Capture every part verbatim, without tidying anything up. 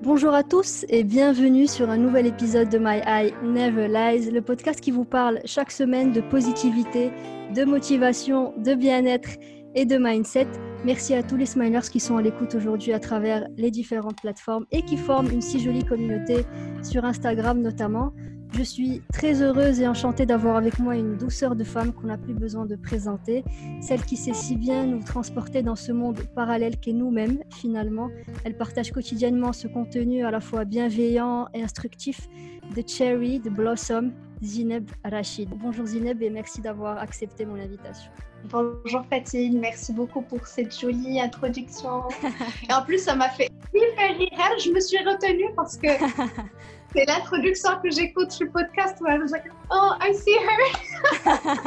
Bonjour à tous et bienvenue sur un nouvel épisode de My Eye Never Lies, le podcast qui vous parle chaque semaine de positivité, de motivation, de bien-être et de mindset. Merci à tous les Smilers qui sont à l'écoute aujourd'hui à travers les différentes plateformes et qui forment une si jolie communauté sur Instagram notamment. Je suis très heureuse et enchantée d'avoir avec moi une douceur de femme qu'on n'a plus besoin de présenter, celle qui sait si bien nous transporter dans ce monde parallèle qu'est nous-mêmes finalement. Elle partage quotidiennement ce contenu à la fois bienveillant et instructif de Cherry, de Blossom, Zineb Rachid. Bonjour Zineb et merci d'avoir accepté mon invitation. Bonjour Fatine, merci beaucoup pour cette jolie introduction. Et en plus, ça m'a fait hyper rire. Je me suis retenue parce que c'est l'introduction que j'écoute sur le podcast où elle me dit « Oh, I see her !»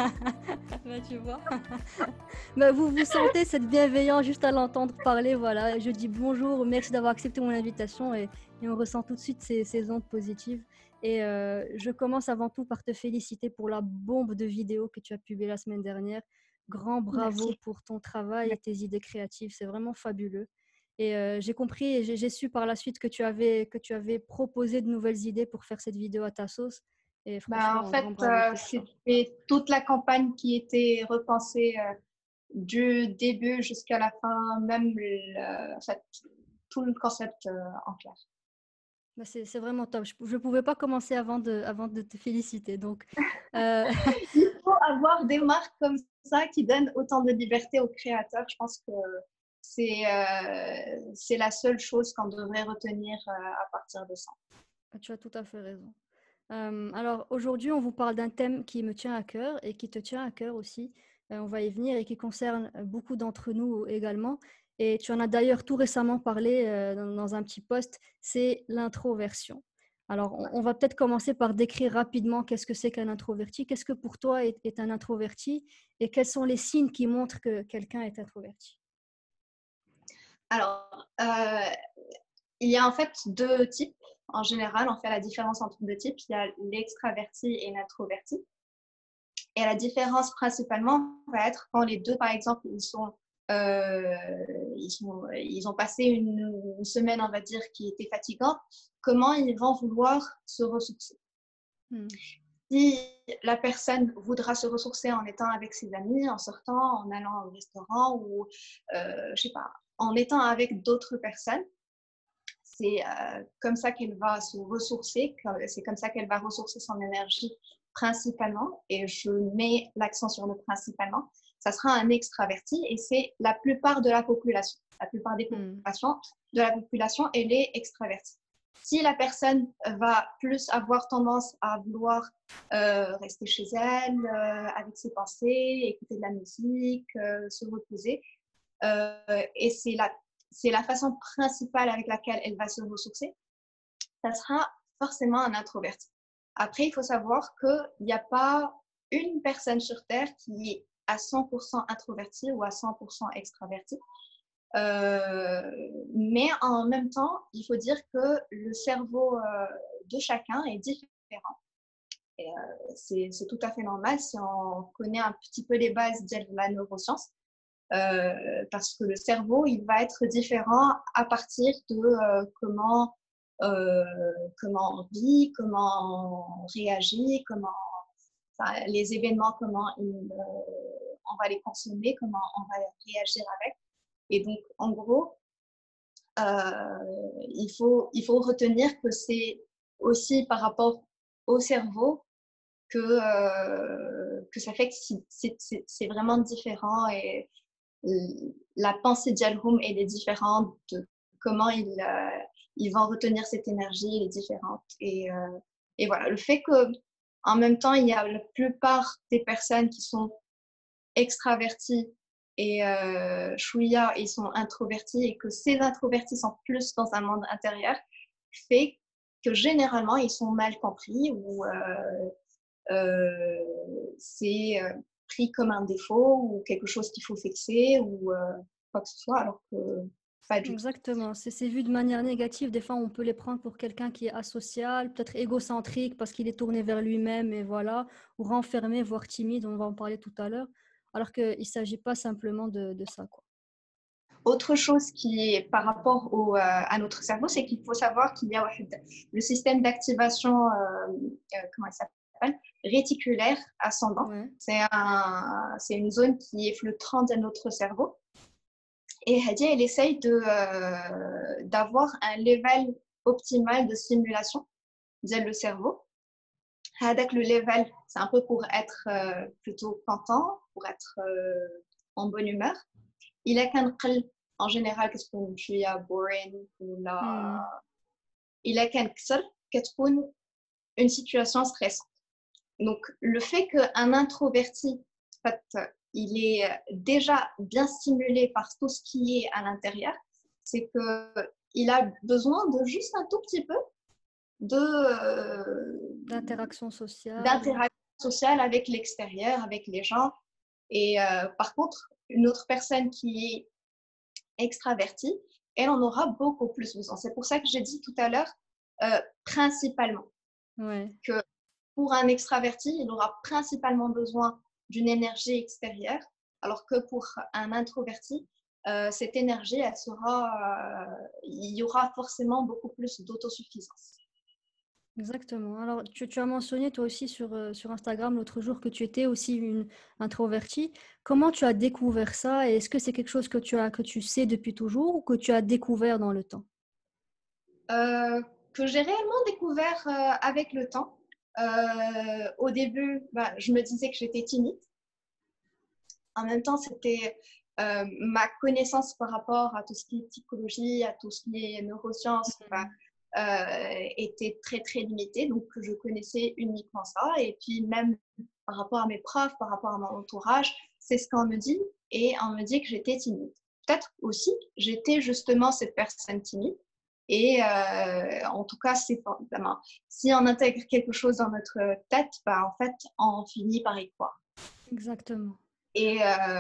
Bah, tu vois. Bah, vous vous sentez cette bienveillance juste à l'entendre parler. Voilà. Je dis bonjour, merci d'avoir accepté mon invitation et, et on ressent tout de suite ces, ces ondes positives. Et euh, je commence avant tout par te féliciter pour la bombe de vidéos que tu as publiée la semaine dernière. Grand bravo Merci. pour ton travail et tes idées créatives, c'est vraiment fabuleux. Et euh, j'ai compris et j'ai, j'ai su par la suite que tu avais que tu avais proposé de nouvelles idées pour faire cette vidéo à ta sauce. Et Ben, en franchement, un fait, grand bravo euh, pour ça. c'était toute la campagne qui était repensée euh, du début jusqu'à la fin, même le, en fait, tout le concept euh, en clair. Bah, c'est, c'est vraiment top. Je ne pouvais pas commencer avant de, avant de te féliciter. Donc, euh... Il faut avoir des marques comme ça qui donnent autant de liberté aux créateurs. Je pense que c'est, euh, c'est la seule chose qu'on devrait retenir euh, à partir de ça. Tu as tout à fait raison. Euh, alors aujourd'hui, on vous parle d'un thème qui me tient à cœur et qui te tient à cœur aussi. Euh, on va y venir et qui concerne beaucoup d'entre nous également. Et tu en as d'ailleurs tout récemment parlé euh, dans, dans un petit post, c'est l'introversion. Alors, on, on va peut-être commencer par décrire rapidement qu'est-ce que c'est qu'un introverti. Qu'est-ce que pour toi est, est un introverti et quels sont les signes qui montrent que quelqu'un est introverti? Alors, euh, il y a en fait deux types. En général, on fait la différence entre deux types. Il y a l'extraverti et l'introverti. Et la différence principalement va être quand les deux, par exemple, ils sont, euh, ils, sont ils ont passé une, une semaine, on va dire, qui était fatigante, comment ils vont vouloir se ressourcer. Hmm. Si la personne voudra se ressourcer en étant avec ses amis, en sortant, en allant au restaurant ou, euh, je sais pas, en étant avec d'autres personnes, c'est euh, comme ça qu'elle va se ressourcer, c'est comme ça qu'elle va ressourcer son énergie principalement, et je mets l'accent sur le principalement, ça sera un extraverti et c'est la plupart de la population. La plupart des populations, de la population, elle est extravertie. Si la personne va plus avoir tendance à vouloir euh, rester chez elle, euh, avec ses pensées, écouter de la musique, euh, se reposer, euh, et c'est la c'est la façon principale avec laquelle elle va se ressourcer, ça sera forcément un introverti. Après, il faut savoir qu'il n'y a pas une personne sur Terre qui est à cent pour cent introvertie ou à cent pour cent extravertie. Euh, mais en même temps, il faut dire que le cerveau euh, de chacun est différent. Et, euh, c'est, c'est tout à fait normal si on connaît un petit peu les bases de la neuroscience. Euh, parce que le cerveau, il va être différent à partir de euh, comment, euh, comment on vit, comment on réagit, comment, enfin, les événements, comment il, euh, on va les consommer, comment on va réagir avec. Et donc, en gros, euh, il faut, il faut retenir que c'est aussi par rapport au cerveau que, euh, que ça fait que c'est, c'est, c'est vraiment différent et la pensée d'Jalhoum, elle est différente, de comment ils, euh, ils vont retenir cette énergie, elle est différente. Et, euh, et voilà, le fait qu'en même temps, il y a la plupart des personnes qui sont extraverties et euh, chouïa, ils sont introvertis et que ces introvertis sont plus dans un monde intérieur, fait que généralement, ils sont mal compris ou euh, euh, c'est euh, pris comme un défaut ou quelque chose qu'il faut fixer ou euh, quoi que ce soit, alors que pas du tout. Exactement, c'est, c'est vu de manière négative. Des fois, on peut les prendre pour quelqu'un qui est asocial, peut-être égocentrique parce qu'il est tourné vers lui-même et voilà, ou renfermé, voire timide, on va en parler tout à l'heure, alors qu'il ne s'agit pas simplement de, de ça, quoi. Autre chose qui est par rapport au, euh, à notre cerveau, c'est qu'il faut savoir qu'il y a le système d'activation, euh, euh, comment il s'appelle, réticulaire ascendant. Ouais. C'est un, c'est une zone qui est flottante dans notre cerveau. Et Hadia, elle essaye de, euh, d'avoir un level optimal de stimulation dans le cerveau. Avec le level, c'est un peu pour être euh, plutôt content, pour être euh, en bonne humeur. Il a qu'un en général كتكون شويه boring ولا Hmm. إلا كان كثر كتكون une situation stressante. Donc le fait qu'un introverti en fait, il est déjà bien stimulé par tout ce qui est à l'intérieur, c'est que il a besoin de juste un tout petit peu de euh, D'interaction sociale. d'interaction sociale avec l'extérieur, avec les gens. Et euh, par contre, une autre personne qui est extravertie, elle en aura beaucoup plus besoin. C'est pour ça que j'ai dit tout à l'heure, euh, principalement, Ouais. que pour un extraverti, il aura principalement besoin d'une énergie extérieure, alors que pour un introverti, euh, cette énergie, elle sera, euh, il y aura forcément beaucoup plus d'autosuffisance. Exactement. Alors, tu, tu as mentionné toi aussi sur, euh, sur Instagram l'autre jour que tu étais aussi une introvertie. Comment tu as découvert ça et est-ce que c'est quelque chose que tu as, que tu sais depuis toujours ou que tu as découvert dans le temps? Euh, que j'ai réellement découvert euh, avec le temps. Euh, au début, bah, je me disais que j'étais timide. En même temps, c'était euh, ma connaissance par rapport à tout ce qui est psychologie, à tout ce qui est neurosciences, bah, euh, était très très limitée. Donc, je connaissais uniquement ça. Et puis, même par rapport à mes profs, par rapport à mon entourage, c'est ce qu'on me dit. Et on me dit que j'étais timide. Peut-être aussi, j'étais justement cette personne timide. Et euh, en tout cas, c'est pas évidemment. Si on intègre quelque chose dans notre tête, bah, en fait, on finit par y croire. Exactement. Et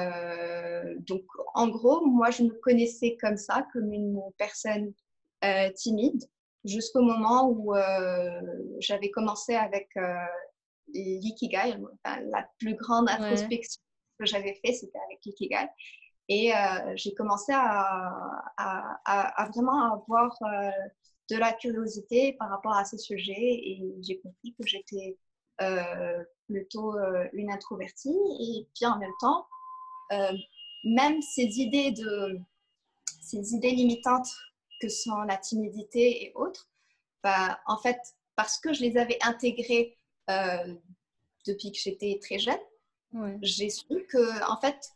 euh, donc, en gros, moi, je me connaissais comme ça, comme une personne euh, timide, jusqu'au moment où euh, j'avais commencé avec euh, l'ikigai. Enfin, la plus grande Ouais. introspection que j'avais fait, c'était avec l'ikigai. Et euh, j'ai commencé à, à, à, à vraiment avoir euh, de la curiosité par rapport à ce sujet et j'ai compris que j'étais euh, plutôt euh, une introvertie et puis en même temps, euh, même ces idées, de, ces idées limitantes que sont la timidité et autres, bah, en fait, parce que je les avais intégrées euh, depuis que j'étais très jeune, Ouais. j'ai su que en fait,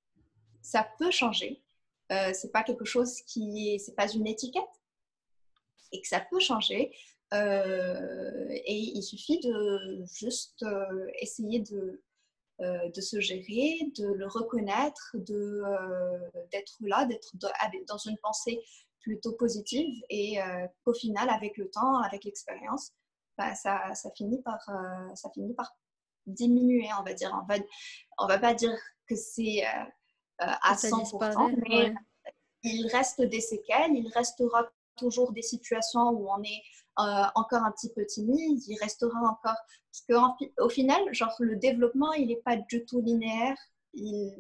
ça peut changer. Euh, c'est pas quelque chose qui est, c'est pas une étiquette et que ça peut changer. Euh, et il suffit de juste euh, essayer de, euh, de se gérer, de le reconnaître, de, euh, d'être là, d'être dans une pensée plutôt positive et euh, qu'au final, avec le temps, avec l'expérience, bah, ça, ça, finit par, euh, ça finit par diminuer, on va dire. On va, on va pas dire que c'est euh, Que à ça cent pour cent, disparaît. mais Ouais. il reste des séquelles, il restera toujours des situations où on est euh, encore un petit peu timide, il restera encore... Parce qu'au final, genre, le développement, il n'est pas du tout linéaire. Il,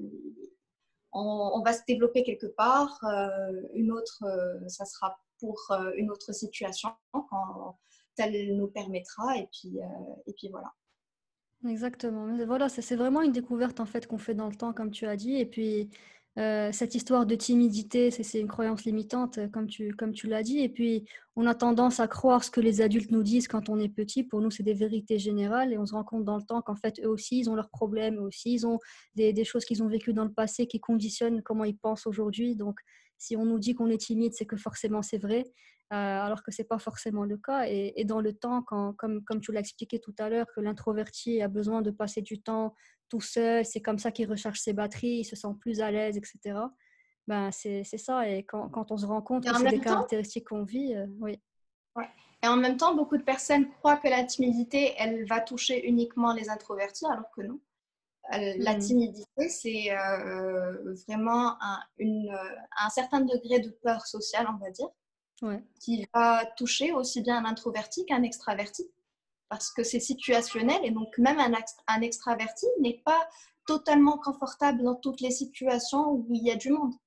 on, on, va se développer quelque part, euh, une autre, euh, ça sera pour euh, une autre situation quand elle nous permettra, et puis, euh, et puis voilà. Exactement. Mais voilà, c'est c'est vraiment une découverte en fait qu'on fait dans le temps, comme tu as dit. Et puis euh, cette histoire de timidité, c'est c'est une croyance limitante, euh, comme tu, comme tu l'as dit. Et puis on a tendance à croire ce que les adultes nous disent quand on est petit. Pour nous, c'est des vérités générales. Et on se rend compte dans le temps qu'en fait, eux aussi, ils ont leurs problèmes. Eux aussi, ils ont des, des choses qu'ils ont vécues dans le passé qui conditionnent comment ils pensent aujourd'hui. Donc, si on nous dit qu'on est timide, c'est que forcément c'est vrai. Euh, alors que ce n'est pas forcément le cas. Et, et dans le temps, quand, comme, comme tu l'as expliqué tout à l'heure, que l'introverti a besoin de passer du temps tout seul, c'est comme ça qu'il recharge ses batteries, il se sent plus à l'aise, et cetera. Ben, c'est, c'est ça. Et quand, quand on se rend compte Et que en c'est des même temps, caractéristiques qu'on vit, euh, oui. ouais. Et en même temps, beaucoup de personnes croient que la timidité, elle va toucher uniquement les introvertis, alors que non. La Hmm. timidité, c'est euh, vraiment un, une, un certain degré de peur sociale, on va dire, Ouais. qui va toucher aussi bien un introverti qu'un extraverti, parce que c'est situationnel et donc même un, un extraverti n'est pas totalement confortable dans toutes les situations où il y a du monde.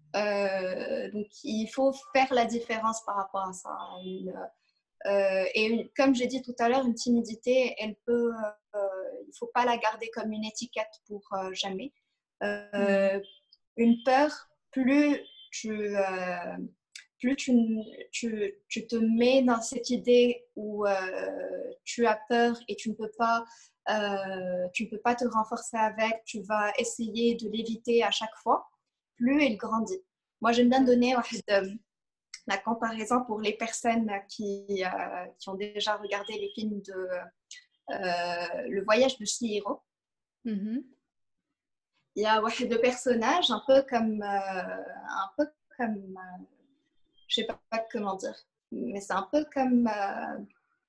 Euh, donc, il faut faire la différence par rapport à ça. Une, euh, et une, comme j'ai dit tout à l'heure, une timidité, elle peut, euh, il ne faut pas la garder comme une étiquette pour euh, jamais. Euh, Mm. une peur, plus tu, euh, plus tu, tu, tu, te mets dans cette idée où euh, tu as peur et tu ne peux pas, euh, tu ne peux pas te renforcer avec, tu vas essayer de l'éviter à chaque fois, plus il grandit. Moi, j'aime bien donner euh, la comparaison pour les personnes qui, euh, qui ont déjà regardé les films de euh, Le voyage de Chihiro. Mm-hmm. Il y a ouais, deux personnages un peu comme, euh, un peu comme euh, je ne sais pas comment dire, mais c'est un peu comme euh,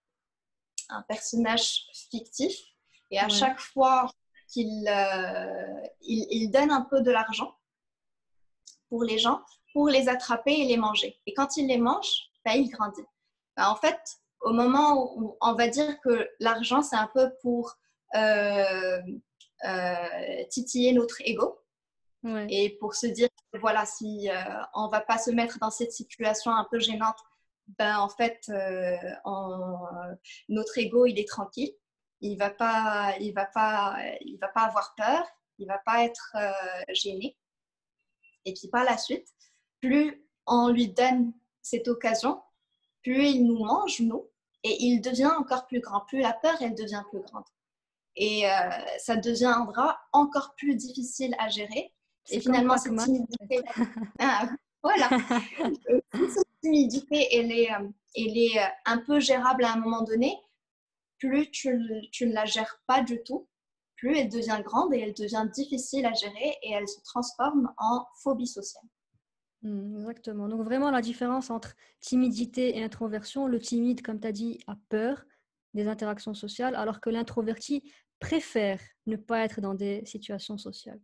un personnage fictif. Et à Ouais. chaque fois qu'il euh, il, il donne un peu de l'argent pour les gens, pour les attraper et les manger. Et quand il les mange, ben, il grandit. Ben, en fait, au moment où on va dire que l'argent, c'est un peu pour euh, euh, titiller notre ego. Ouais. Et pour se dire, voilà, si euh, on ne va pas se mettre dans cette situation un peu gênante, ben en fait, euh, on, euh, notre ego, il est tranquille. Il ne va, pas, il va, pas, il va pas avoir peur. Il ne va pas être euh, gêné. Et puis par la suite, plus on lui donne cette occasion, plus il nous mange, nous, et il devient encore plus grand. Plus la peur, elle devient plus grande. Et euh, ça deviendra encore plus difficile à gérer. Et C'est comme finalement, cette Pac-Man. timidité, ah, voilà, cette timidité, elle est, euh, elle est euh, un peu gérable à un moment donné. Plus tu, tu ne la gères pas du tout, plus elle devient grande et elle devient difficile à gérer et elle se transforme en phobie sociale. Mm, exactement. Donc vraiment la différence entre timidité et introversion. Le timide, comme tu as dit, a peur des interactions sociales, alors que l'introverti préfère ne pas être dans des situations sociales.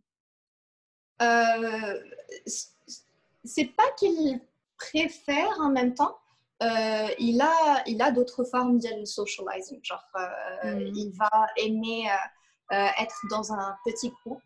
Euh, c'est pas qu'il préfère en même temps. Euh, il a, il a d'autres formes de socializing. Genre, euh, Mm, il va aimer euh, euh, être dans un petit groupe,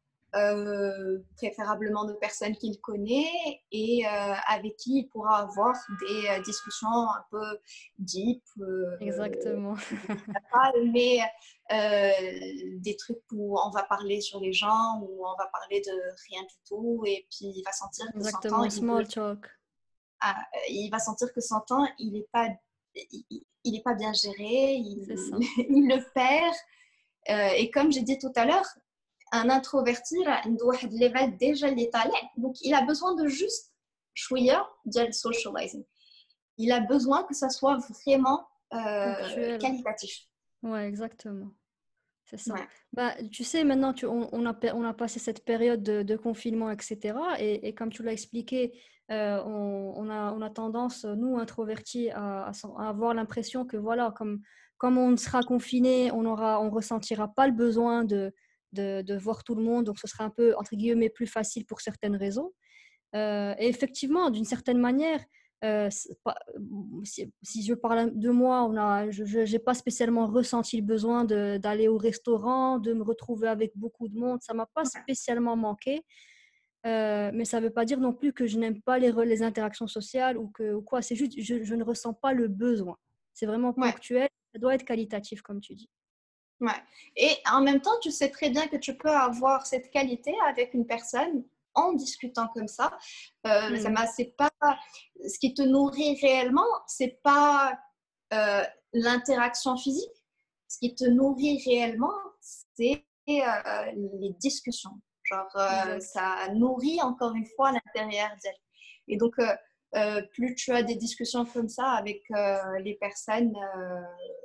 euh, préférablement de personnes qu'il connaît et euh, avec qui il pourra avoir des euh, discussions un peu deep. Euh, exactement. pas aimer euh, des trucs où on va parler sur les gens, où on va parler de rien du tout, et puis il va sentir que son temps, Exactement. il, veut, Small talk. ah, il va sentir que son temps, il n'est pas, il, il est pas bien géré, C'est il, ça. il le perd. Euh, et comme j'ai dit tout à l'heure, un introverti, il doit avoir level déjà les talents. Donc, il a besoin de juste chouïa de socializing. Il a besoin que ça soit vraiment euh, Ponctuel. qualitatif. Ouais, exactement. C'est ça. Ouais. Bah, tu sais, maintenant, tu, on, on a, pe- on a passé cette période de, de confinement, et cetera. Et, et comme tu l'as expliqué, euh, on, on a, on a tendance, nous, introvertis, à, à sen- à avoir l'impression que, voilà, comme, comme on sera confiné, on aura, on ressentira pas le besoin de, de, de voir tout le monde. Donc, ce sera un peu, entre guillemets, plus facile pour certaines raisons. Euh, et effectivement, d'une certaine manière, euh, pas, si, si je parle de moi, on a, je n'ai pas spécialement ressenti le besoin de, d'aller au restaurant, de me retrouver avec beaucoup de monde. Ça ne m'a pas spécialement manqué. Euh, mais ça ne veut pas dire non plus que je n'aime pas les, les interactions sociales ou, que, ou quoi. C'est juste je, je ne ressens pas le besoin. C'est vraiment Ouais. ponctuel. Ça doit être qualitatif, comme tu dis. Ouais. Et en même temps, tu sais très bien que tu peux avoir cette qualité avec une personne en discutant comme ça. Euh, ça Mm. m'a, c'est pas ce qui te nourrit réellement, c'est pas euh, l'interaction physique. Ce qui te nourrit réellement, c'est euh, les discussions. Genre, euh, Exact. ça nourrit encore une fois l'intérieur d'elle. Et donc, euh, euh, plus tu as des discussions comme ça avec euh, les personnes euh,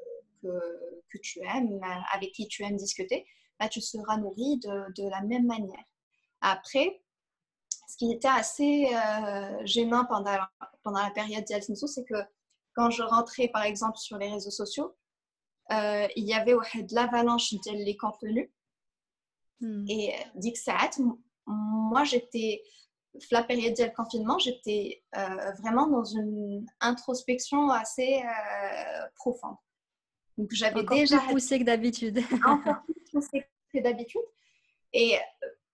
que, que tu aimes, avec qui tu aimes discuter, bah, tu seras nourri de, de la même manière. Après, ce qui était assez euh, gênant pendant, pendant la période d'Yalsinsu, c'est que quand je rentrais, par exemple, sur les réseaux sociaux, euh, il y avait de l'avalanche des contenus. Mm. Et ديك الساعات, moi, j'étais, la période du confinement, j'étais euh, vraiment dans une introspection assez euh, profonde. Donc, j'avais Encore déjà plus poussé que d'habitude. encore plus poussé que d'habitude. Et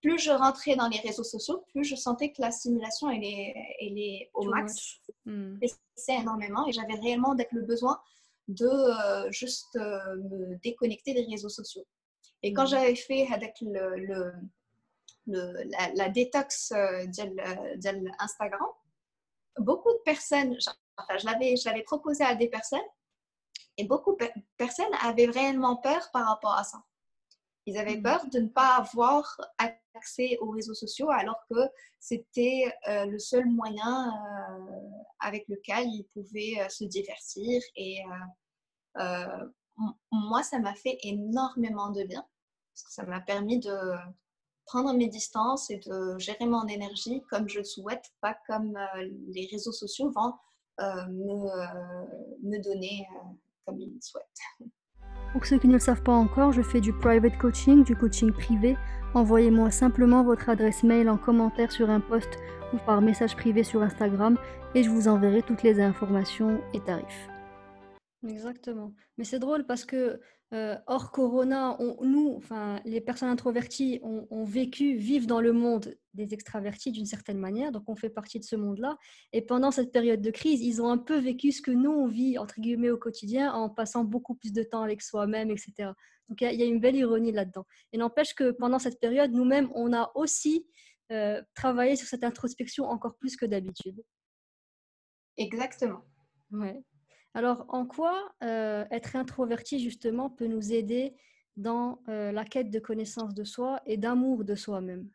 plus je rentrais dans les réseaux sociaux, plus je sentais que la stimulation, elle est, elle est au Too max. much. Mm. C'est énormément et j'avais réellement le besoin de euh, juste euh, me déconnecter des réseaux sociaux. Et quand Mm. j'avais fait avec le, le, le, la, la détox euh, d'Instagram, beaucoup de personnes, enfin, je l'avais, je l'avais proposé à des personnes et beaucoup de personnes avaient réellement peur par rapport à ça. Ils avaient Mm. peur de ne pas avoir accès aux réseaux sociaux alors que c'était euh, le seul moyen euh, avec lequel ils pouvaient euh, se divertir. Et euh, euh, moi, ça m'a fait énormément de bien parce que ça m'a permis de prendre mes distances et de gérer mon énergie comme je le souhaite, pas comme euh, les réseaux sociaux vont euh, me, euh, me donner euh, comme ils le souhaitent. Pour ceux qui ne le savent pas encore, je fais du private coaching, du coaching privé. Envoyez-moi simplement votre adresse mail en commentaire sur un post ou par message privé sur Instagram et je vous enverrai toutes les informations et tarifs. Exactement. Mais c'est drôle parce que euh, hors Corona, on, nous, enfin, les personnes introverties, ont, ont vécu, vivent dans le monde des extravertis d'une certaine manière, donc on fait partie de ce monde-là. Et pendant cette période de crise, ils ont un peu vécu ce que nous, on vit, entre guillemets, au quotidien, en passant beaucoup plus de temps avec soi-même, et cetera. Donc il y, y a une belle ironie là-dedans. Et n'empêche que pendant cette période, nous-mêmes, on a aussi euh, travaillé sur cette introspection encore plus que d'habitude. Exactement. Ouais. Alors, en quoi euh, être introverti, justement, peut nous aider dans euh, la quête de connaissance de soi et d'amour de soi-même?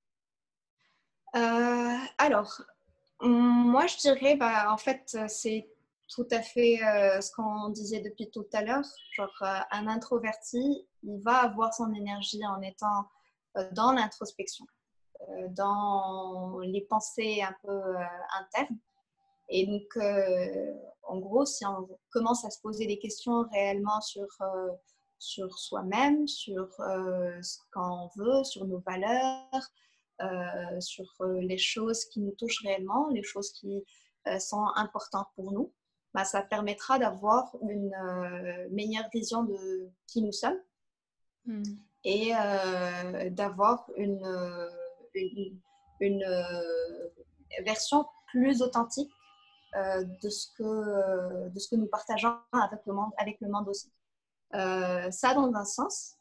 Euh, alors, moi, je dirais, bah, en fait, c'est tout à fait euh, ce qu'on disait depuis tout à l'heure. Genre, euh, un introverti, il va avoir son énergie en étant euh, dans l'introspection, euh, dans les pensées un peu euh, internes. Et donc, euh, en gros, si on commence à se poser des questions réellement sur, euh, sur soi-même, sur euh, ce qu'on veut, sur nos valeurs, euh, sur euh, les choses qui nous touchent réellement, les choses qui euh, sont importantes pour nous, bah, ça permettra d'avoir une euh, meilleure vision de qui nous sommes Mm. et euh, d'avoir une, une, une euh, version plus authentique euh, de, ce que, euh, de ce que nous partageons avec le monde, avec le monde aussi. Euh, ça, dans un sens,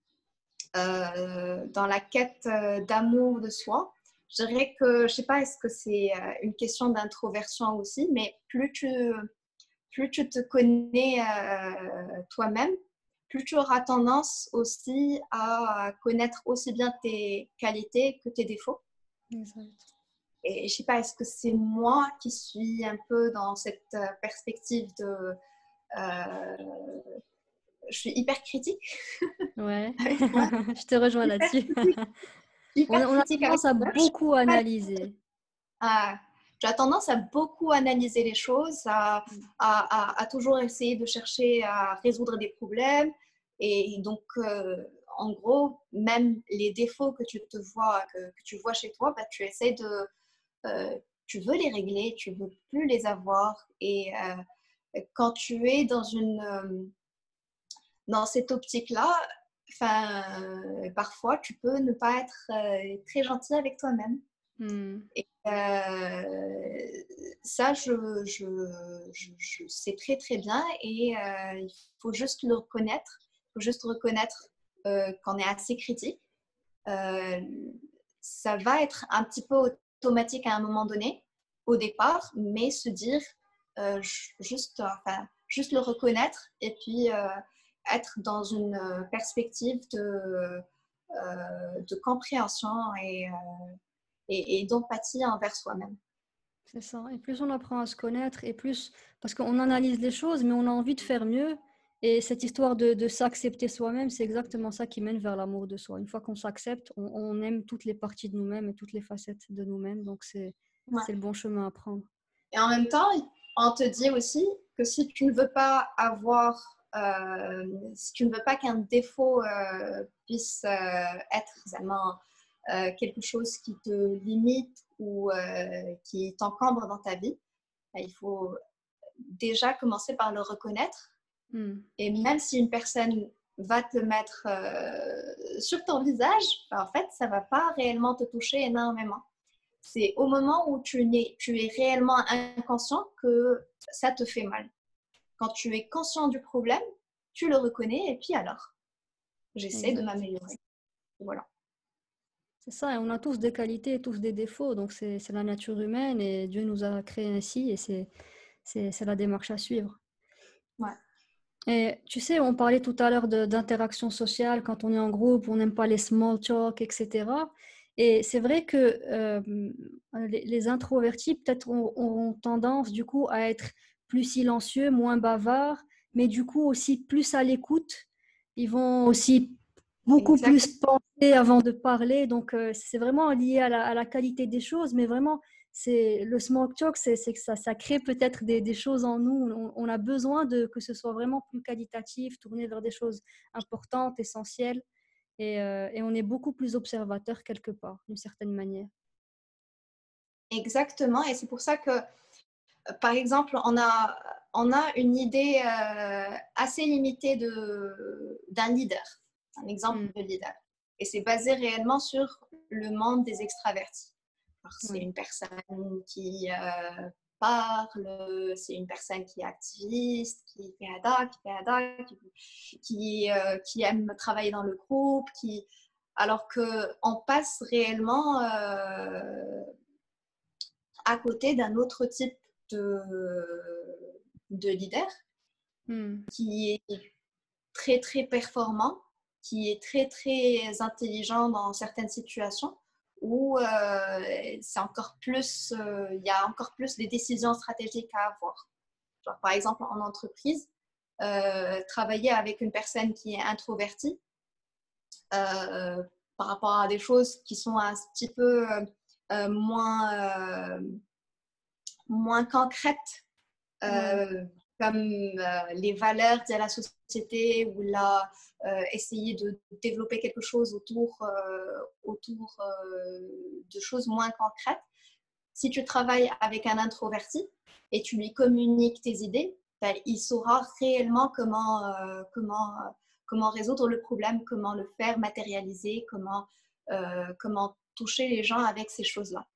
euh, dans la quête euh, d'amour de soi, je dirais que, je ne sais pas, est-ce que c'est euh, une question d'introversion aussi, mais plus tu, plus tu te connais euh, toi-même, plus tu auras tendance aussi à connaître aussi bien tes qualités que tes défauts. Exact. Et je ne sais pas, est-ce que c'est moi qui suis un peu dans cette perspective de... Euh, je suis hyper critique. Ouais, je te rejoins Hyper là-dessus. critique, On hyper a, on a critique avec tendance à moi. beaucoup analyser. À, j'ai tendance à beaucoup analyser les choses, à, à, à, à toujours essayer de chercher à résoudre des problèmes. Et donc, euh, en gros, même les défauts que tu te vois, que, que tu vois chez toi, bah, tu essaies de... Euh, tu veux les régler, tu veux plus les avoir. Et euh, quand tu es dans une... Euh, dans cette optique-là, enfin, euh, parfois, tu peux ne pas être euh, très gentil avec toi-même. Mm. Et euh, ça, je, je, je, je sais très, très bien. Et euh, il faut juste le reconnaître. Il faut juste reconnaître euh, qu'on est assez critique. Euh, ça va être un petit peu automatique à un moment donné, au départ, mais se dire, euh, juste, enfin, juste le reconnaître et puis euh, être dans une perspective de, euh, de compréhension et, euh, et, et d'empathie envers soi-même. C'est ça. Et plus on apprend à se connaître, et plus, parce qu'on analyse les choses, mais on a envie de faire mieux. Et cette histoire de, de s'accepter soi-même, c'est exactement ça qui mène vers l'amour de soi. Une fois qu'on s'accepte, on, on aime toutes les parties de nous-mêmes et toutes les facettes de nous-mêmes. Donc, c'est, Ouais. c'est le bon chemin à prendre. Et en même temps, on te dit aussi que si tu ne veux pas avoir, euh, si tu ne veux pas qu'un défaut euh, puisse euh, être seulement euh, quelque chose qui te limite ou euh, qui t'encombre dans ta vie, il faut déjà commencer par le reconnaître. Mm. Et même si une personne va te mettre euh, sur ton visage, en fait, ça ne va pas réellement te toucher énormément. C'est au moment où tu es, tu es réellement inconscient que ça te fait mal. Quand tu es conscient du problème, tu le reconnais et puis alors, j'essaie de m'améliorer. Voilà. C'est ça, et on a tous des qualités, tous des défauts, donc c'est la nature humaine et Dieu nous a créés ainsi et c'est la démarche à suivre. Ouais. Et tu sais, on parlait tout à l'heure d'interaction sociale, quand on est en groupe, on n'aime pas les small talk, et cetera. Et c'est vrai que euh, les, les introvertis peut-être auront tendance du coup à être plus silencieux, moins bavards, mais du coup aussi plus à l'écoute. Ils vont aussi beaucoup Exactement. plus penser avant de parler. Donc euh, c'est vraiment lié à la, à la qualité des choses, mais vraiment c'est le small talk, c'est que ça, ça crée peut-être des, des choses en nous. On, on a besoin de que ce soit vraiment plus qualitatif, tourné vers des choses importantes, essentielles, et, euh, et on est beaucoup plus observateur quelque part, d'une certaine manière. Exactement, et c'est pour ça que, par exemple, on a, on a une idée euh, assez limitée d'un leader, un exemple mm. de leader, et c'est basé réellement sur le monde des extravertis. C'est oui. une personne qui euh, parle, c'est une personne qui est activiste, qui fait ada, qui fait ada, qui, qui, euh, qui aime travailler dans le groupe, qui... alors qu'on passe réellement euh, à côté d'un autre type de, de leader mm. qui est très, très performant, qui est très, très intelligent dans certaines situations, où euh, c'est encore plus, euh, il y a encore plus des décisions stratégiques à avoir. Genre, par exemple, en entreprise, euh, travailler avec une personne qui est introvertie euh, par rapport à des choses qui sont un petit peu euh, moins, euh, moins concrètes, euh, ouais. comme euh, les valeurs de la société ou la, euh, essayer de développer quelque chose autour, euh, autour euh, de choses moins concrètes. Si tu travailles avec un introverti et tu lui communiques tes idées, ben, il saura réellement comment, euh, comment, euh, comment résoudre le problème, comment le faire matérialiser, comment, euh, comment toucher les gens avec ces choses-là.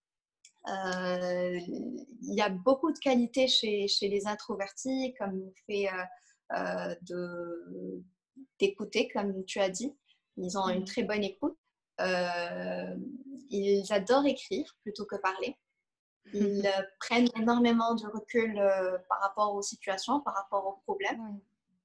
Euh, il y a beaucoup de qualités chez, chez les introvertis, comme le fait euh, euh, de, d'écouter, comme tu as dit. Ils ont mmh. une très bonne écoute. Euh, ils adorent écrire plutôt que parler. Ils mmh. prennent énormément de recul euh, par rapport aux situations, par rapport aux problèmes. Mmh.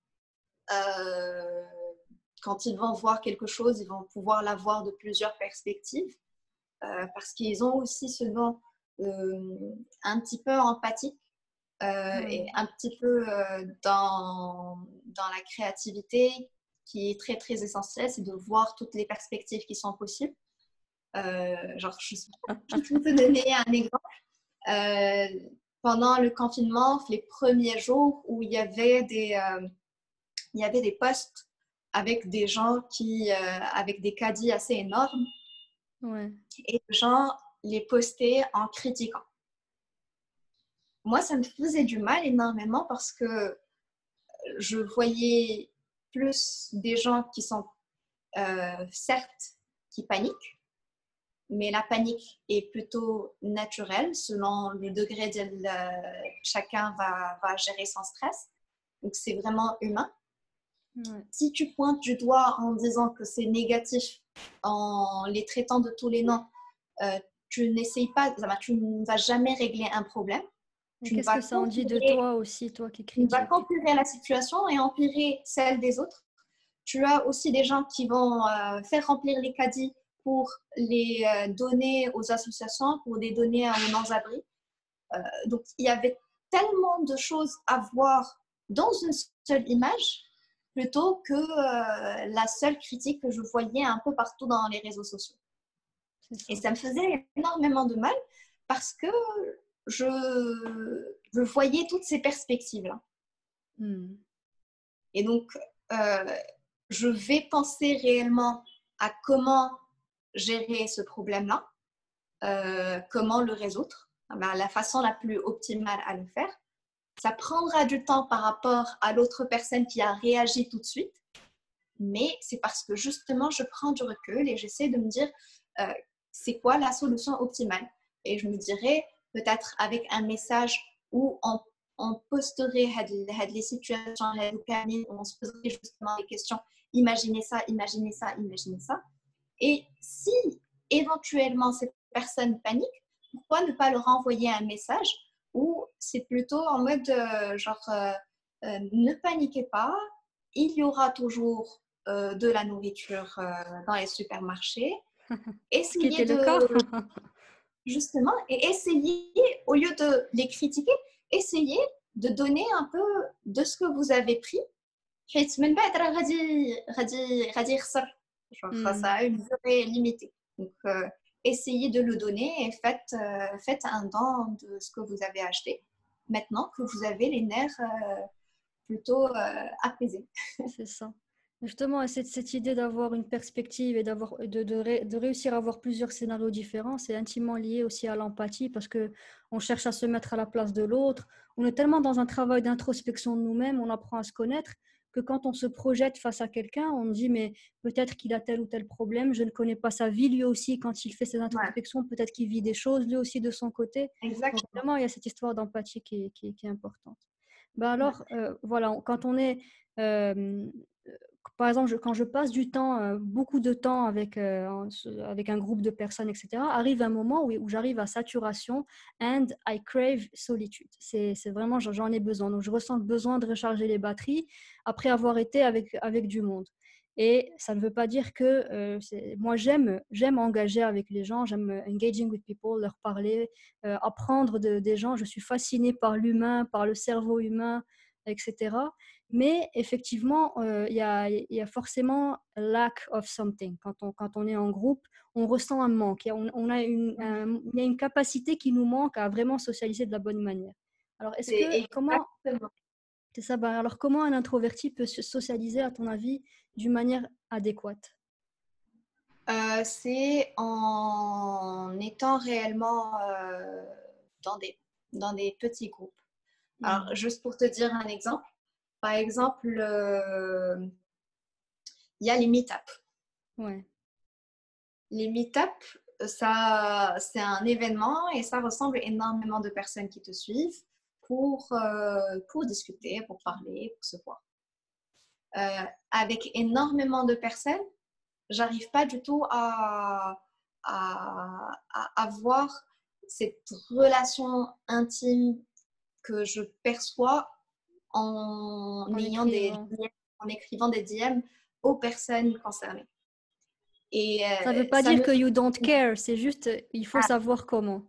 Euh, quand ils vont voir quelque chose, ils vont pouvoir la voir de plusieurs perspectives euh, parce qu'ils ont aussi ce don Euh, un petit peu empathique euh, mmh. et un petit peu euh, dans, dans la créativité qui est très très essentielle, c'est de voir toutes les perspectives qui sont possibles. Euh, genre, je, je peux te donner un exemple. Euh, pendant le confinement, les premiers jours où il y avait des, euh, il y avait des posts avec des gens qui, euh, avec des caddies assez énormes, ouais. et les gens les poster en critiquant. Moi, ça me faisait du mal énormément parce que je voyais plus des gens qui sont, euh, certes, qui paniquent, mais la panique est plutôt naturelle selon le degré de la... chacun va, va gérer son stress. Donc, c'est vraiment humain. Ouais. Si tu pointes du doigt en disant que c'est négatif, en les traitant de tous les noms, euh, tu n'essayes pas, tu ne vas jamais régler un problème. Qu'est-ce que ça en dit de toi aussi, toi qui critiques? Tu vas empirer la situation et empirer celle des autres. Tu as aussi des gens qui vont euh, faire remplir les caddies pour les euh, donner aux associations, pour les donner aux sans-abri. Euh, donc, il y avait tellement de choses à voir dans une seule image plutôt que euh, la seule critique que je voyais un peu partout dans les réseaux sociaux. Ça. Et ça me faisait énormément de mal parce que je, je voyais toutes ces perspectives-là. Mm. Et donc, euh, je vais penser réellement à comment gérer ce problème-là, euh, comment le résoudre, ben, la façon la plus optimale à le faire. Ça prendra du temps par rapport à l'autre personne qui a réagi tout de suite. mais c'est parce que justement, je prends du recul et j'essaie de me dire euh, c'est quoi la solution optimale. Et je me dirais peut-être avec un message où on, on posterait les situations où on se poserait justement des questions. Imaginez ça, imaginez ça, imaginez ça. Et si éventuellement cette personne panique, pourquoi ne pas leur envoyer un message où c'est plutôt en mode euh, genre euh, euh, ne paniquez pas, il y aura toujours euh, de la nourriture euh, dans les supermarchés. Ce qui Essayez était le de cas. justement et essayez au lieu de les critiquer, essayez de donner un peu de ce que vous avez pris. حيث من بعد راه غادي غادي غادي يخسر face à une durée limitée. Donc, euh, essayez de le donner et faites, euh, faites un don de ce que vous avez acheté maintenant que vous avez les nerfs euh, plutôt euh, apaisés. C'est ça. Justement, cette, cette idée d'avoir une perspective et d'avoir, de, de, ré- de réussir à avoir plusieurs scénarios différents, c'est intimement lié aussi à l'empathie parce qu'on cherche à se mettre à la place de l'autre. On est tellement dans un travail d'introspection de nous-mêmes, on apprend à se connaître, que quand on se projette face à quelqu'un, on dit mais peut-être qu'il a tel ou tel problème, je ne connais pas sa vie, lui aussi, quand il fait ses Ouais, introspections, peut-être qu'il vit des choses, lui aussi de son côté. Donc exactement. vraiment, il y a cette histoire d'empathie qui est, qui est, qui est importante. Ben Ouais. alors, euh, voilà, quand on est... euh, par exemple, je- quand je passe du temps, euh, beaucoup de temps avec, euh, en- avec un groupe de personnes, et cetera, arrive un moment où, où j'arrive à saturation and I crave solitude. C'est, c'est vraiment, j'en j'en ai besoin. Donc, je ressens le besoin de recharger les batteries après avoir été avec, avec du monde. Et ça ne veut pas dire que euh, c'est- moi, j'aime, j'aime engager avec les gens, j'aime engaging with people, leur parler, euh, apprendre de- des gens. Je suis fascinée par l'humain, par le cerveau humain, et cetera. Mais effectivement, euh, il y a, il y a forcément lack of something. Quand on, quand on est en groupe, on ressent un manque. Il y a, on, on a une, un- il y a une capacité qui nous manque à vraiment socialiser de la bonne manière. Alors, est-ce C'est que, comment, exactement. c'est ça, bah, alors comment un introverti peut se socialiser, à ton avis, d'une manière adéquate? Euh, c'est en étant réellement euh, dans des, dans des petits groupes. Alors, Mhm. juste pour te dire un exemple, par exemple, euh, il y a les meet-up. Ouais, Les meet-up, ça, c'est un événement et ça ressemble énormément de personnes qui te suivent pour, euh, pour discuter, pour parler, pour se voir. Euh, avec énormément de personnes, j'arrive pas du tout à, à, à avoir cette relation intime que je perçois en en ayant des écrivant. D M, en écrivant des D M aux personnes concernées. Et Ça ne veut euh, pas ça dire me que you don't care, c'est juste, euh, il faut savoir comment.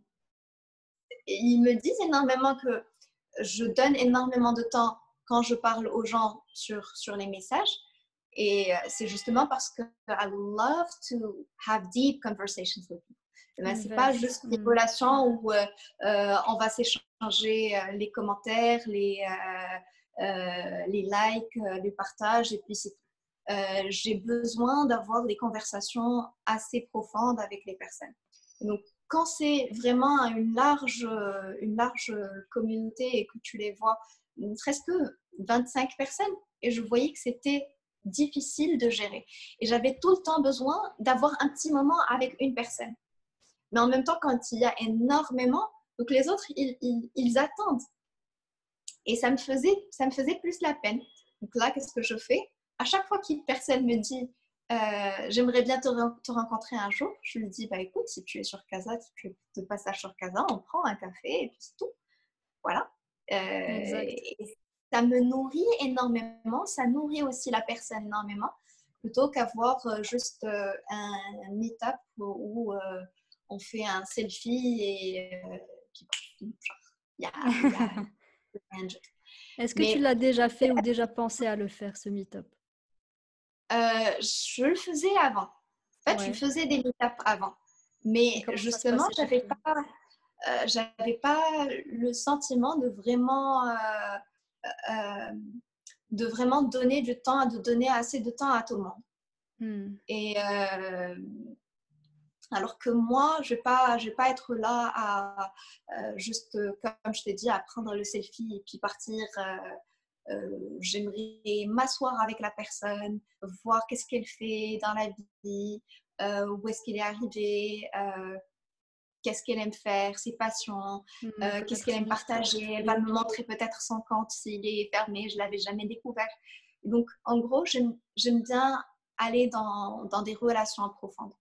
ils me disent énormément que je donne énormément de temps quand je parle aux gens sur, sur les messages. Et euh, c'est justement parce que I love to have deep conversations with people. Ben, c'est pas Invest. juste des Mm. relations où euh, euh, on va s'échanger euh, les commentaires, les, euh, euh, les likes, euh, les partages, et puis c'est tout. Euh, j'ai besoin d'avoir des conversations assez profondes avec les personnes. Donc, quand c'est vraiment une large, une large communauté et que tu les vois, ne serait-ce que vingt-cinq personnes, et je voyais que c'était difficile de gérer. Et j'avais tout le temps besoin d'avoir un petit moment avec une personne. Mais en même temps, quand il y a énormément, donc les autres, ils, ils, ils attendent. Et ça me, faisait, ça me faisait plus la peine. Donc là, qu'est-ce que je fais? À chaque fois qu'une personne me dit euh, j'aimerais bien te, te, rencontrer un jour, je lui dis bah écoute, si tu es sur Casa, si tu es de passage sur Casa, on prend un café et puis c'est tout. Voilà. Euh, Exact. et ça me nourrit énormément, ça nourrit aussi la personne énormément, plutôt qu'avoir euh, juste euh, un, un meet-up où, où euh, on fait un selfie et euh, puis il y a, y a rien de... Est-ce que tu Mais l'as déjà fait ou déjà pensé à le faire, ce meet-up? euh, je le faisais avant. En fait, je Ouais. faisais des meet-up avant. Et Mais comment ça se justement, passait pour j'avais toi? pas, euh, j'avais pas le sentiment de vraiment, euh, euh, de vraiment donner du temps, de donner assez de temps à tout le monde. Hmm. Et euh, alors que moi, je vais pas, je vais pas être là à euh, juste, comme je t'ai dit, à prendre le selfie et puis partir. Euh, euh, j'aimerais m'asseoir avec la personne, voir qu'est-ce qu'elle fait dans la vie, euh, où est-ce qu'elle est arrivée, euh, qu'est-ce qu'elle aime faire, ses passions, Mmh, euh, qu'est-ce qu'elle aime partager. Elle va me montrer peut-être son compte s'il est fermé, je ne l'avais jamais découvert. Donc, en gros, j'aime, j'aime bien aller dans, dans des relations profondes.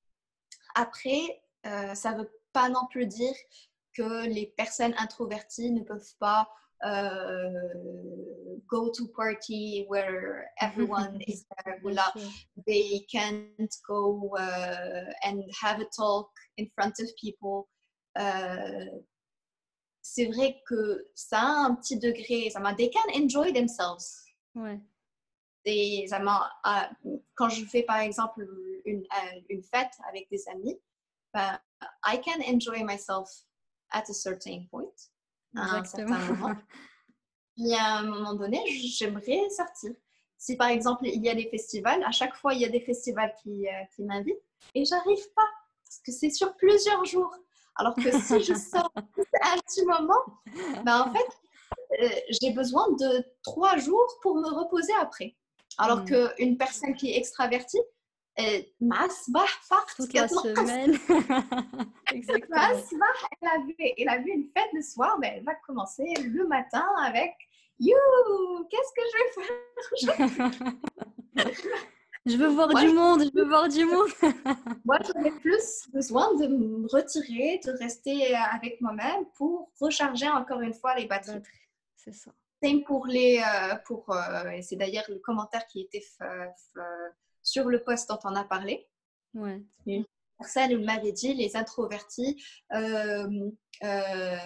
Après, euh, ça ne veut pas non plus dire que les personnes introverties ne peuvent pas euh, go to party where everyone is there. Là, they can't go uh, and have a talk in front of people. Euh, c'est vrai que ça a un petit degré, ça m'a, they can enjoy themselves. Ouais. Et ça m'a, euh, quand je fais par exemple une, euh, une fête avec des amis, ben, I can enjoy myself at a certain point, à un certain moment. Puis à un moment donné, j'aimerais sortir. Si par exemple il y a des festivals, à chaque fois il y a des festivals qui, euh, qui m'invitent et j'arrive pas parce que c'est sur plusieurs jours. Alors que si je sors à un petit moment, ben en fait euh, j'ai besoin de trois jours pour me reposer après. Alors mmh. qu'une personne qui est extravertie, elle, toute la semaine. Exactement. Elle a, vu, elle a vu une fête le soir, ben elle va commencer le matin avec You, qu'est-ce que je vais faire? Je veux voir moi, du je... monde, je veux voir du monde. Moi, j'aurais plus besoin de me retirer, de rester avec moi-même pour recharger encore une fois les batteries. C'est ça. Same pour les, euh, pour, euh, et c'est d'ailleurs le commentaire qui était f- f- sur le post dont on a parlé. Ouais. Une personne m'avait dit les introvertis euh, euh,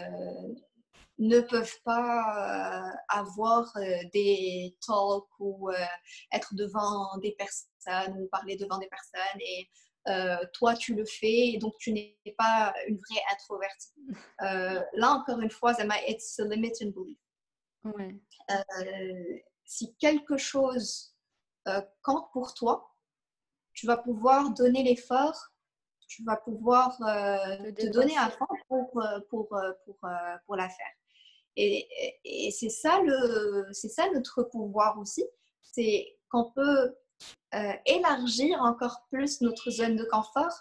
ne peuvent pas euh, avoir euh, des talks ou euh, être devant des personnes ou parler devant des personnes et euh, toi tu le fais et donc tu n'es pas une vraie introvertie. Euh, là encore une fois, it's a limiting belief. Ouais. Euh, si quelque chose euh, compte pour toi, tu vas pouvoir donner l'effort, tu vas pouvoir euh, te donner à fond pour, pour, pour, pour, pour la faire. Et, et, et c'est, ça le, c'est ça notre pouvoir aussi, c'est qu'on peut euh, élargir encore plus notre zone de confort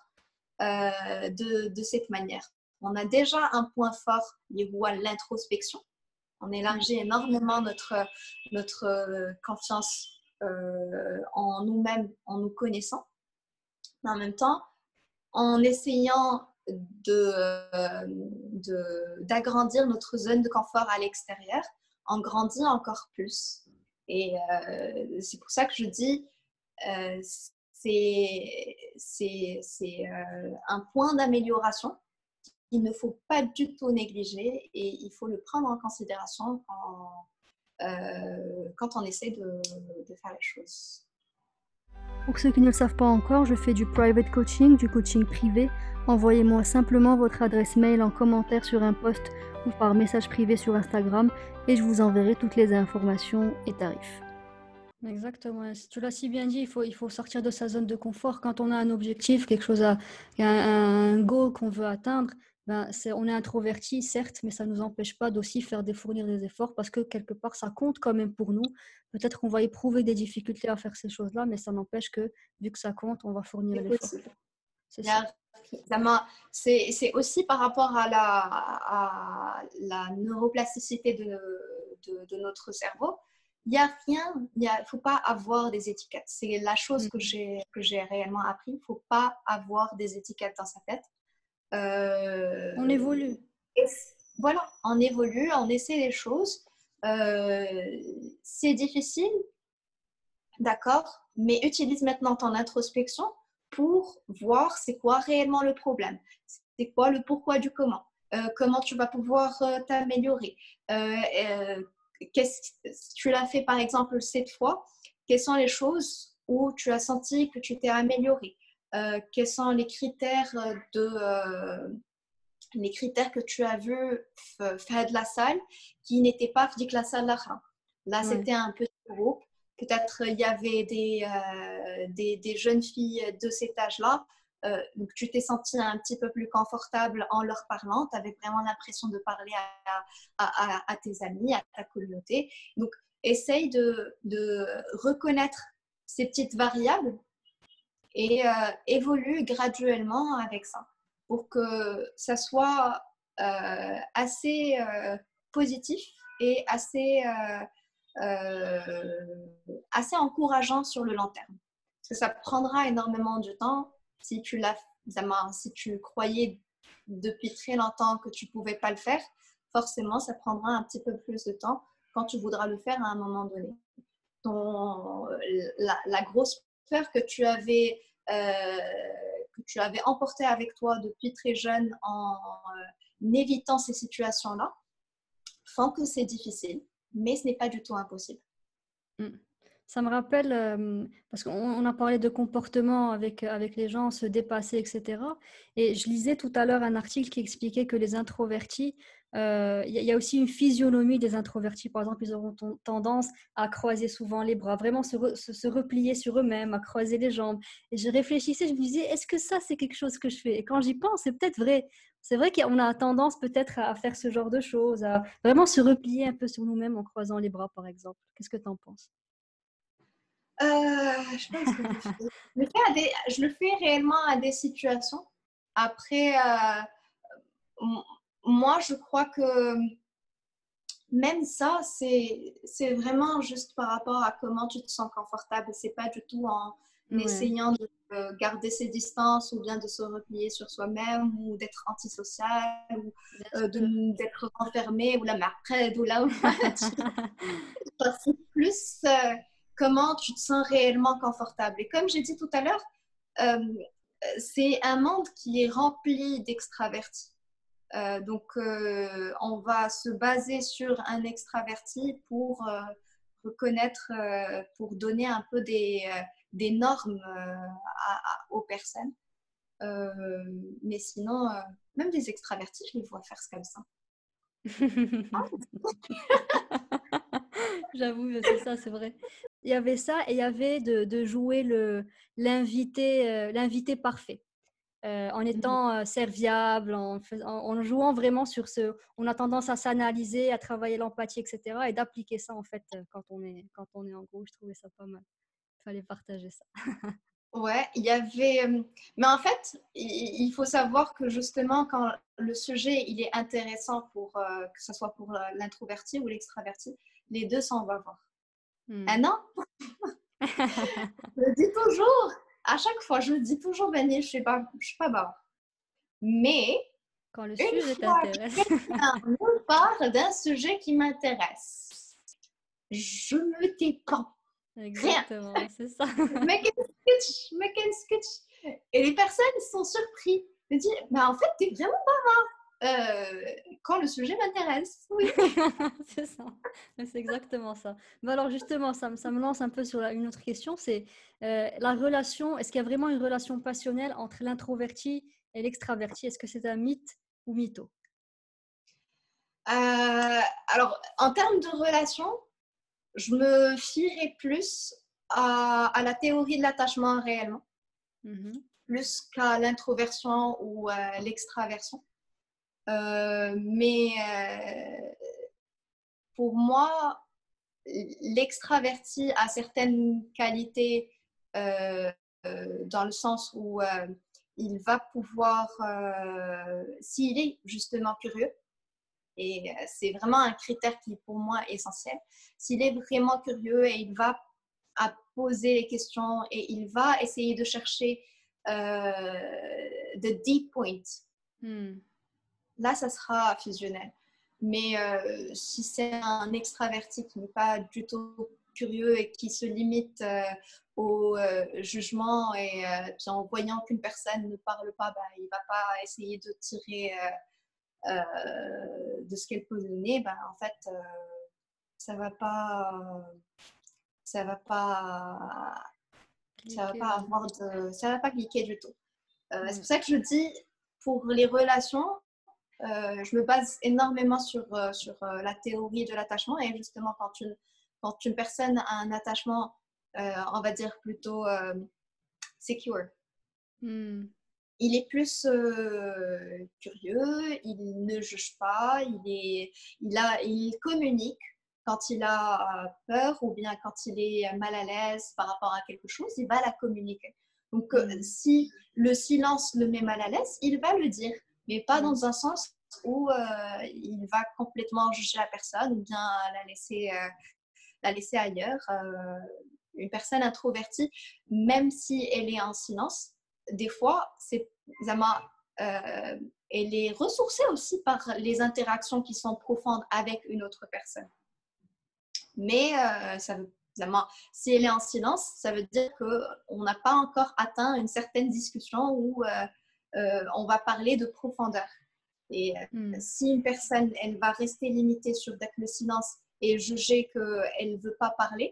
euh, de, de cette manière. On a déjà un point fort lié à l'introspection. On élargit énormément notre, notre confiance euh, en nous-mêmes, en nous connaissant. Mais en même temps, en essayant de, euh, de, d'agrandir notre zone de confort à l'extérieur, on grandit encore plus. Et euh, c'est pour ça que je dis, euh, c'est, c'est, c'est euh, un point d'amélioration qu'il ne faut pas du tout négliger et il faut le prendre en considération quand, euh, quand on essaie de, de faire les choses. Pour ceux qui ne le savent pas encore, je fais du private coaching, du coaching privé. Envoyez-moi simplement votre adresse mail en commentaire sur un post ou par message privé sur Instagram et je vous enverrai toutes les informations et tarifs. Exactement, tu l'as si bien dit, il faut, il faut sortir de sa zone de confort. Quand on a un objectif, quelque chose, à, un, un goal qu'on veut atteindre, ben c'est, on est introverti, certes, mais ça ne nous empêche pas d'aussi faire des fournir des efforts parce que quelque part, ça compte quand même pour nous. Peut-être qu'on va éprouver des difficultés à faire ces choses-là, mais ça n'empêche que, vu que ça compte, on va fournir l'effort. C'est, ça. C'est, c'est aussi par rapport à la, à la neuroplasticité de, de, de notre cerveau. Il n'y a rien, il ne faut pas avoir des étiquettes. C'est la chose mmh. que, j'ai, que j'ai réellement appris. Il ne faut pas avoir des étiquettes dans sa tête. Euh, on évolue. Et voilà, on évolue, on essaie les choses. Euh, c'est difficile, d'accord, mais utilise maintenant ton introspection pour voir c'est quoi réellement le problème. C'est quoi le pourquoi du comment. Euh, comment tu vas pouvoir euh, t'améliorer. Euh, euh, Qu'est-ce, tu l'as fait par exemple cette fois, quelles sont les choses où tu as senti que tu t'es amélioré, euh, quels sont les critères de euh, les critères que tu as vus faire de la salle qui n'étaient pas fait que la salle là là ouais. C'était un petit groupe, peut-être il y avait des, euh, des, des jeunes filles de cet âge là. Euh, donc tu t'es sentie un petit peu plus confortable en leur parlant, tu avais vraiment l'impression de parler à, à, à, à tes amis, à ta communauté. Donc essaye de, de reconnaître ces petites variables et euh, évolue graduellement avec ça pour que ça soit euh, assez euh, positif et assez, euh, euh, assez encourageant sur le long terme. Parce que ça prendra énormément de temps. Si tu, l'as, si tu croyais depuis très longtemps que tu ne pouvais pas le faire, forcément, ça prendra un petit peu plus de temps quand tu voudras le faire à un moment donné. Ton, la, la grosse peur que tu avais, euh, que tu avais emportée avec toi depuis très jeune en, en évitant ces situations-là, font que c'est difficile, mais ce n'est pas du tout impossible. Mm. Ça me rappelle, euh, parce qu'on on a parlé de comportement avec, avec les gens, se dépasser, et cetera. Et je lisais tout à l'heure un article qui expliquait que les introvertis, euh, il y, y a aussi une physionomie des introvertis. Par exemple, ils auront ton- tendance à croiser souvent les bras, vraiment se, re- se, se replier sur eux-mêmes, à croiser les jambes. Et je réfléchissais, je me disais, est-ce que ça, c'est quelque chose que je fais? Et quand j'y pense, c'est peut-être vrai. C'est vrai qu'on a tendance peut-être à faire ce genre de choses, à vraiment se replier un peu sur nous-mêmes en croisant les bras, par exemple. Qu'est-ce que tu en penses? Euh, je pense que je, fais, je, le fais à des, je le fais réellement à des situations. Après, euh, moi, je crois que même ça, c'est, c'est vraiment juste par rapport à comment tu te sens confortable. C'est pas du tout en Ouais. essayant de euh, garder ses distances ou bien de se replier sur soi-même ou d'être antisocial ou Bien euh, de, sûr. d'être enfermé ou la marprède ou là où c'est plus euh, comment tu te sens réellement confortable. Et comme j'ai dit tout à l'heure, euh, c'est un monde qui est rempli d'extravertis. Euh, donc, euh, on va se baser sur un extraverti pour euh, reconnaître, euh, pour donner un peu des, euh, des normes euh, à, à, aux personnes. Euh, mais sinon, euh, même des extravertis, je les vois faire comme ça. J'avoue, c'est ça, c'est vrai. Il y avait ça et il y avait de, de jouer le, l'invité, euh, l'invité parfait. Euh, en étant euh, serviable, en, fais- en, en jouant vraiment sur ce... On a tendance à s'analyser, à travailler l'empathie, et cetera. Et d'appliquer ça, en fait, euh, quand on est, quand on est en groupe. Je trouvais ça pas mal. Il fallait partager ça. Ouais, il y avait. euh, Mais en fait, il il faut savoir que justement, quand le sujet il est intéressant pour euh, que ce soit pour euh, l'introverti ou l'extraverti, les deux s'en vont voir. Ah Hmm. non, je le dis toujours, à chaque fois, je le dis toujours, Benny, je suis pas, je suis pas barre. Mais Quand le une sujet fois que t'intéresse. quelqu'un me parle d'un sujet qui m'intéresse, je me tais pas. Rien. Exactement, c'est ça. Make it sketch, make it sketch. Et les personnes sont surpris. Ils me disent, bah en fait, t'es vraiment euh, quand le sujet m'intéresse. Oui. C'est ça, mais c'est exactement ça. Mais alors justement, ça, me- ça me lance un peu sur la- une autre question, c'est euh, la relation, est-ce qu'il y a vraiment une relation passionnelle entre l'introverti et l'extraverti? Est-ce que c'est un mythe ou mytho? Euh, alors, en termes de relation, je me fierais plus à, à la théorie de l'attachement réellement, Mhm. plus qu'à l'introversion ou à l'extraversion. Euh, mais euh, pour moi, l'extraverti a certaines qualités euh, euh, dans le sens où euh, il va pouvoir, euh, s'il est justement curieux, et euh, c'est vraiment un critère qui pour moi est essentiel, s'il est vraiment curieux et il va à poser les questions et il va essayer de chercher euh, the deep point, Hmm. là, ça sera fusionnel. Mais euh, si c'est un extraverti qui n'est pas du tout curieux et qui se limite euh, au euh, jugement et euh, puis en voyant qu'une personne ne parle pas, bah, il ne va pas essayer de tirer euh, euh, de ce qu'elle peut donner. Bah, en fait, euh, ça va pas, ça va pas, ça va Cliquer, pas ouais. avoir de, ça va pas cliquer du tout. Euh, c'est Ouais. pour ça que je dis pour les relations. Euh, je me base énormément sur, euh, sur euh, la théorie de l'attachement et justement quand une, quand une personne a un attachement, euh, on va dire plutôt euh, secure, Hmm. il est plus euh, curieux, il ne juge pas, il, est, il, a, il communique quand il a peur ou bien quand il est mal à l'aise par rapport à quelque chose, il va la communiquer. Donc, mmh. si le silence le met mal à l'aise, il va le dire, mais pas mmh. dans un sens où euh, il va complètement juger la personne ou bien la laisser, euh, la laisser ailleurs. Euh, une personne introvertie, même si elle est en silence, des fois, c'est, euh, elle est ressourcée aussi par les interactions qui sont profondes avec une autre personne. Mais euh, ça veut, si elle est en silence, ça veut dire qu'on n'a pas encore atteint une certaine discussion où euh, euh, on va parler de profondeur. Et mm. si une personne, elle va rester limitée sur le silence et juger qu'elle ne veut pas parler,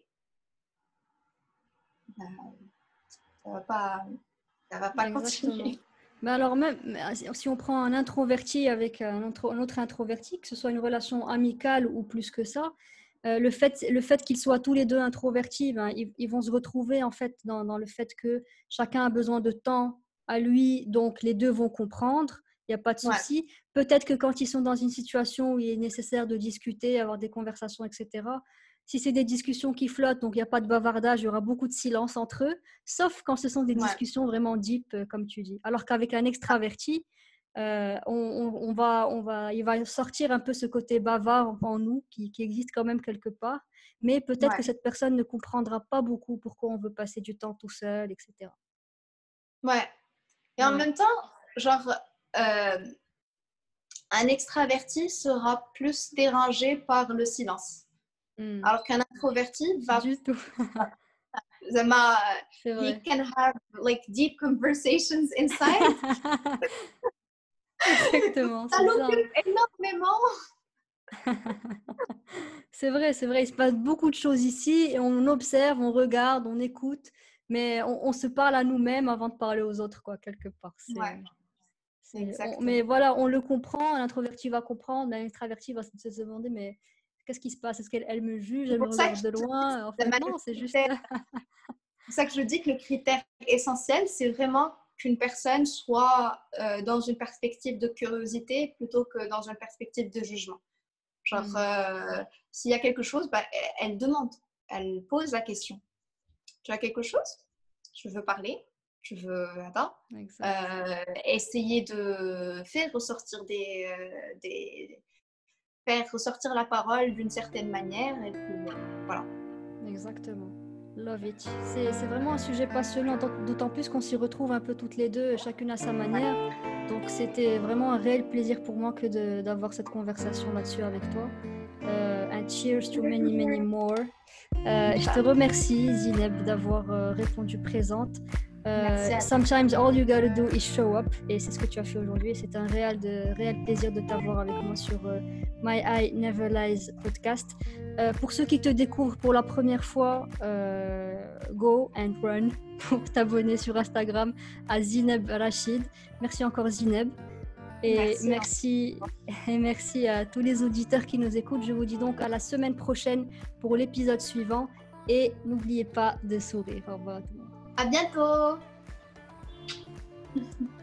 ben, ça ne va pas, ça va pas continuer. Mais alors même, si on prend un introverti avec un autre, un autre introverti, que ce soit une relation amicale ou plus que ça, euh, le fait, le fait qu'ils soient tous les deux introvertis, ben, ils, ils vont se retrouver en fait dans, dans le fait que chacun a besoin de temps à lui, donc les deux vont comprendre. Il n'y a pas de souci. Ouais. Peut-être que quand ils sont dans une situation où il est nécessaire de discuter, avoir des conversations, et cetera, si c'est des discussions qui flottent, donc il n'y a pas de bavardage, il y aura beaucoup de silence entre eux, sauf quand ce sont des ouais. discussions vraiment deep, comme tu dis. Alors qu'avec un extraverti, euh, on, on, on va, on va, il va sortir un peu ce côté bavard en nous qui, qui existe quand même quelque part, mais peut-être ouais. que cette personne ne comprendra pas beaucoup pourquoi on veut passer du temps tout seul, et cetera. Ouais. Et ouais. en même temps, genre... Euh, un extraverti sera plus dérangé par le silence. Mm. Alors qu'un introverti va... Du tout. Zama, he can have like deep conversations inside. Exactement. Ça l'occupe énormément. C'est vrai, c'est vrai. Il se passe beaucoup de choses ici et on observe, on regarde, on écoute, mais on, on se parle à nous-mêmes avant de parler aux autres, quoi, quelque part. C'est... Ouais. On, mais voilà, on le comprend, l'introverti va comprendre, l'extraverti va se, se demander mais qu'est-ce qui se passe? Est-ce qu'elle elle me juge? Elle me regarde de loin? En fait, non, c'est juste... C'est pour ça que je dis que le critère essentiel, c'est vraiment qu'une personne soit euh, dans une perspective de curiosité plutôt que dans une perspective de jugement. Genre, mm. euh, s'il y a quelque chose, bah, elle, elle demande, elle pose la question. Tu as quelque chose? Je veux parler. Je veux attends, euh, essayer de faire ressortir des, euh, des faire ressortir la parole d'une certaine manière et puis euh, voilà. Exactement. Love it. C'est, c'est vraiment un sujet passionnant, d'autant plus qu'on s'y retrouve un peu toutes les deux, chacune à sa manière. Donc c'était vraiment un réel plaisir pour moi que de, d'avoir cette conversation là-dessus avec toi. Euh, and cheers to many many more. Euh, je te remercie Zineb d'avoir euh, répondu présente. Uh, sometimes all you gotta do is show up et c'est ce que tu as fait aujourd'hui et c'est un réel, de, réel plaisir de t'avoir avec moi sur uh, My Eye Never Lies podcast. Uh, pour ceux qui te découvrent pour la première fois, uh, go and run pour t'abonner sur Instagram à Zineb Rachid. Merci encore Zineb et merci, merci, et merci à tous les auditeurs qui nous écoutent. Je vous dis donc à la semaine prochaine pour l'épisode suivant et n'oubliez pas de sourire. Au revoir à tout le monde. À bientôt!